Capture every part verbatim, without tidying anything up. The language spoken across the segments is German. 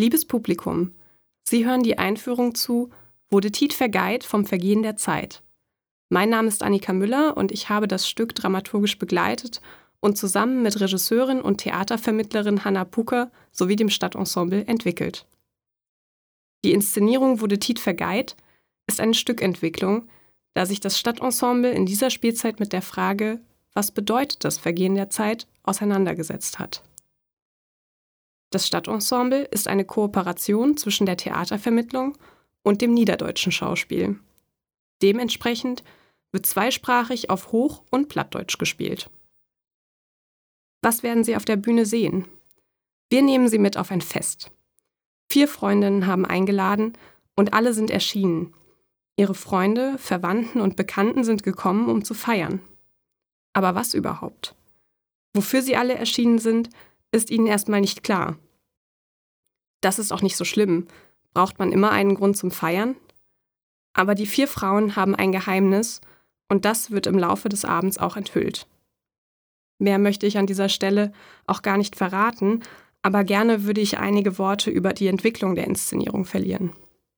Liebes Publikum, Sie hören die Einführung zu Wurde Tiet vergeit vom Vergehen der Zeit. Mein Name ist Annika Müller und ich habe das Stück dramaturgisch begleitet und zusammen mit Regisseurin und Theatervermittlerin Hanna Pucker sowie dem Stadtensemble entwickelt. Die Inszenierung Wurde Tiet vergeit ist eine Stückentwicklung, da sich das Stadtensemble in dieser Spielzeit mit der Frage, was bedeutet das Vergehen der Zeit, auseinandergesetzt hat. Das Stadtensemble ist eine Kooperation zwischen der Theatervermittlung und dem niederdeutschen Schauspiel. Dementsprechend wird zweisprachig auf Hoch- und Plattdeutsch gespielt. Was werden Sie auf der Bühne sehen? Wir nehmen Sie mit auf ein Fest. Vier Freundinnen haben eingeladen und alle sind erschienen. Ihre Freunde, Verwandten und Bekannten sind gekommen, um zu feiern. Aber was überhaupt? Wofür sie alle erschienen sind, ist ihnen erstmal nicht klar. Das ist auch nicht so schlimm. Braucht man immer einen Grund zum Feiern? Aber die vier Frauen haben ein Geheimnis und das wird im Laufe des Abends auch enthüllt. Mehr möchte ich an dieser Stelle auch gar nicht verraten, aber gerne würde ich einige Worte über die Entwicklung der Inszenierung verlieren.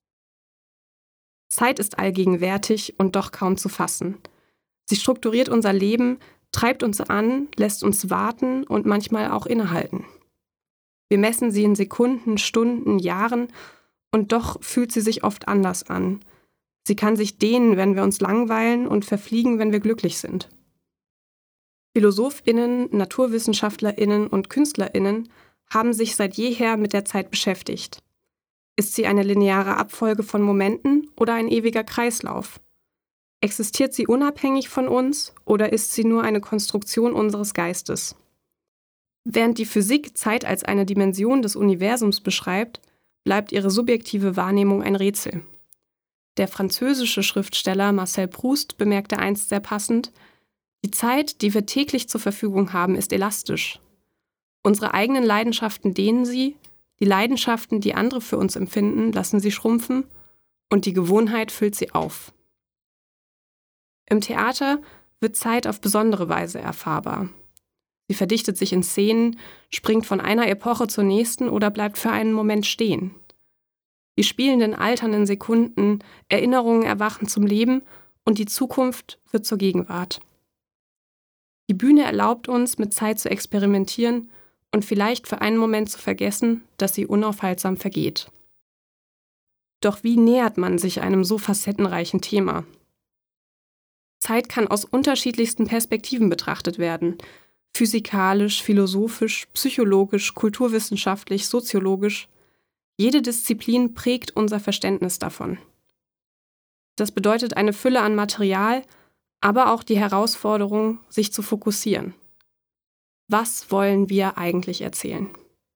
Zeit ist allgegenwärtig und doch kaum zu fassen. Sie strukturiert unser Leben, treibt uns an, lässt uns warten und manchmal auch innehalten. Wir messen sie in Sekunden, Stunden, Jahren und doch fühlt sie sich oft anders an. Sie kann sich dehnen, wenn wir uns langweilen und verfliegen, wenn wir glücklich sind. PhilosophInnen, NaturwissenschaftlerInnen und KünstlerInnen haben sich seit jeher mit der Zeit beschäftigt. Ist sie eine lineare Abfolge von Momenten oder ein ewiger Kreislauf? Existiert sie unabhängig von uns oder ist sie nur eine Konstruktion unseres Geistes? Während die Physik Zeit als eine Dimension des Universums beschreibt, bleibt ihre subjektive Wahrnehmung ein Rätsel. Der französische Schriftsteller Marcel Proust bemerkte einst sehr passend: Die Zeit, die wir täglich zur Verfügung haben, ist elastisch. Unsere eigenen Leidenschaften dehnen sie, die Leidenschaften, die andere für uns empfinden, lassen sie schrumpfen und die Gewohnheit füllt sie auf. Im Theater wird Zeit auf besondere Weise erfahrbar. Sie verdichtet sich in Szenen, springt von einer Epoche zur nächsten oder bleibt für einen Moment stehen. Die Spielenden altern in Sekunden, Erinnerungen erwachen zum Leben und die Zukunft wird zur Gegenwart. Die Bühne erlaubt uns, mit Zeit zu experimentieren und vielleicht für einen Moment zu vergessen, dass sie unaufhaltsam vergeht. Doch wie nähert man sich einem so facettenreichen Thema? Zeit kann aus unterschiedlichsten Perspektiven betrachtet werden. Physikalisch, philosophisch, psychologisch, kulturwissenschaftlich, soziologisch. Jede Disziplin prägt unser Verständnis davon. Das bedeutet eine Fülle an Material, aber auch die Herausforderung, sich zu fokussieren. Was wollen wir eigentlich erzählen?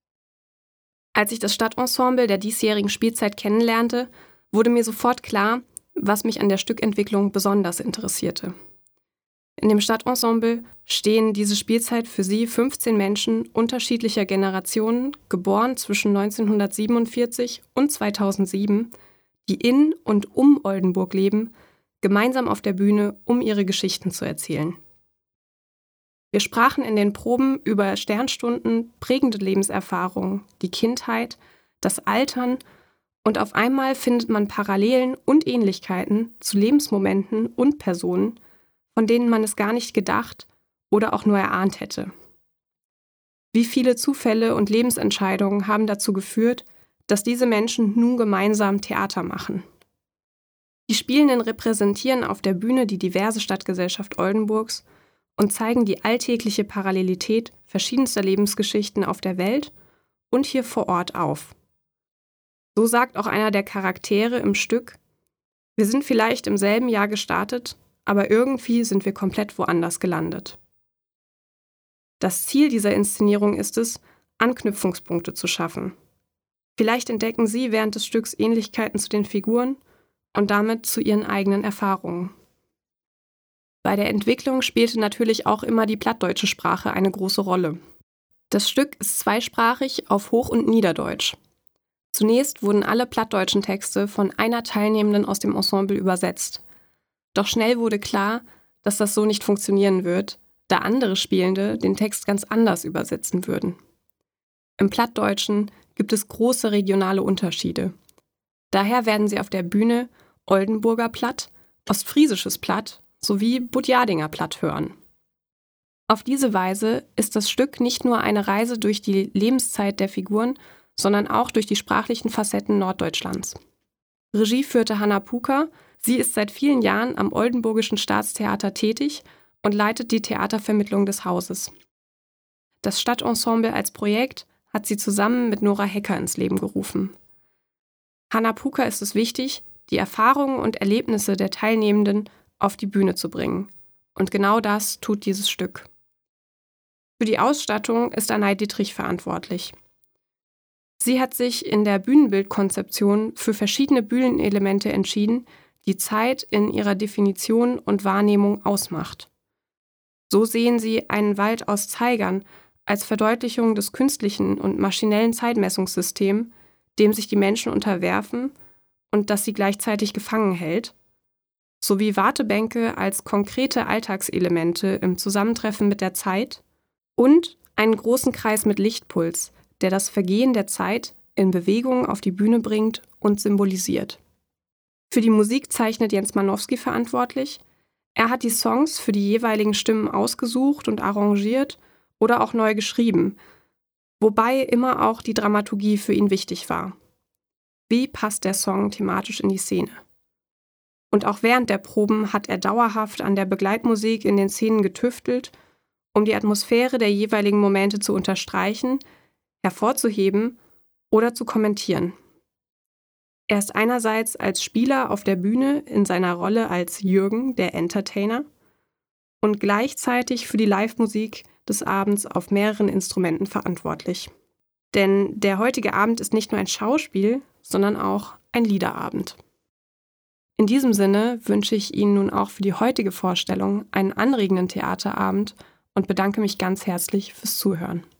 Als ich das Stadtensemble der diesjährigen Spielzeit kennenlernte, wurde mir sofort klar, was mich an der Stückentwicklung besonders interessierte. In dem Stadtensemble stehen diese Spielzeit für sie fünfzehn Menschen unterschiedlicher Generationen, geboren zwischen neunzehnhundertsiebenundvierzig und zweitausendsieben, die in und um Oldenburg leben, gemeinsam auf der Bühne, um ihre Geschichten zu erzählen. Wir sprachen in den Proben über Sternstunden, prägende Lebenserfahrungen, die Kindheit, das Altern und auf einmal findet man Parallelen und Ähnlichkeiten zu Lebensmomenten und Personen, von denen man es gar nicht gedacht oder auch nur erahnt hätte. Wie viele Zufälle und Lebensentscheidungen haben dazu geführt, dass diese Menschen nun gemeinsam Theater machen? Die Spielenden repräsentieren auf der Bühne die diverse Stadtgesellschaft Oldenburgs und zeigen die alltägliche Parallelität verschiedenster Lebensgeschichten auf der Welt und hier vor Ort auf. So sagt auch einer der Charaktere im Stück: Wir sind vielleicht im selben Jahr gestartet, aber irgendwie sind wir komplett woanders gelandet. Das Ziel dieser Inszenierung ist es, Anknüpfungspunkte zu schaffen. Vielleicht entdecken Sie während des Stücks Ähnlichkeiten zu den Figuren und damit zu Ihren eigenen Erfahrungen. Bei der Entwicklung spielte natürlich auch immer die plattdeutsche Sprache eine große Rolle. Das Stück ist zweisprachig auf Hoch- und Niederdeutsch. Zunächst wurden alle plattdeutschen Texte von einer Teilnehmenden aus dem Ensemble übersetzt. Doch schnell wurde klar, dass das so nicht funktionieren wird, da andere Spielende den Text ganz anders übersetzen würden. Im Plattdeutschen gibt es große regionale Unterschiede. Daher werden Sie auf der Bühne Oldenburger Platt, Ostfriesisches Platt sowie Budjadinger Platt hören. Auf diese Weise ist das Stück nicht nur eine Reise durch die Lebenszeit der Figuren, sondern auch durch die sprachlichen Facetten Norddeutschlands. Regie führte Hanna Puka. Sie ist seit vielen Jahren am Oldenburgischen Staatstheater tätig und leitet die Theatervermittlung des Hauses. Das Stadtensemble als Projekt hat sie zusammen mit Nora Hecker ins Leben gerufen. Hanna Puka ist es wichtig, die Erfahrungen und Erlebnisse der Teilnehmenden auf die Bühne zu bringen. Und genau das tut dieses Stück. Für die Ausstattung ist Anay Dittrich verantwortlich. Sie hat sich in der Bühnenbildkonzeption für verschiedene Bühnenelemente entschieden, die Zeit in ihrer Definition und Wahrnehmung ausmacht. So sehen Sie einen Wald aus Zeigern als Verdeutlichung des künstlichen und maschinellen Zeitmessungssystems, dem sich die Menschen unterwerfen und das sie gleichzeitig gefangen hält, sowie Wartebänke als konkrete Alltagselemente im Zusammentreffen mit der Zeit und einen großen Kreis mit Lichtpuls, der das Vergehen der Zeit in Bewegung auf die Bühne bringt und symbolisiert. Für die Musik zeichnet Jens Manowski verantwortlich. Er hat die Songs für die jeweiligen Stimmen ausgesucht und arrangiert oder auch neu geschrieben, wobei immer auch die Dramaturgie für ihn wichtig war. Wie passt der Song thematisch in die Szene? Und auch während der Proben hat er dauerhaft an der Begleitmusik in den Szenen getüftelt, um die Atmosphäre der jeweiligen Momente zu unterstreichen, hervorzuheben oder zu kommentieren. Er ist einerseits als Spieler auf der Bühne in seiner Rolle als Jürgen, der Entertainer, und gleichzeitig für die Live-Musik des Abends auf mehreren Instrumenten verantwortlich. Denn der heutige Abend ist nicht nur ein Schauspiel, sondern auch ein Liederabend. In diesem Sinne wünsche ich Ihnen nun auch für die heutige Vorstellung einen anregenden Theaterabend und bedanke mich ganz herzlich fürs Zuhören.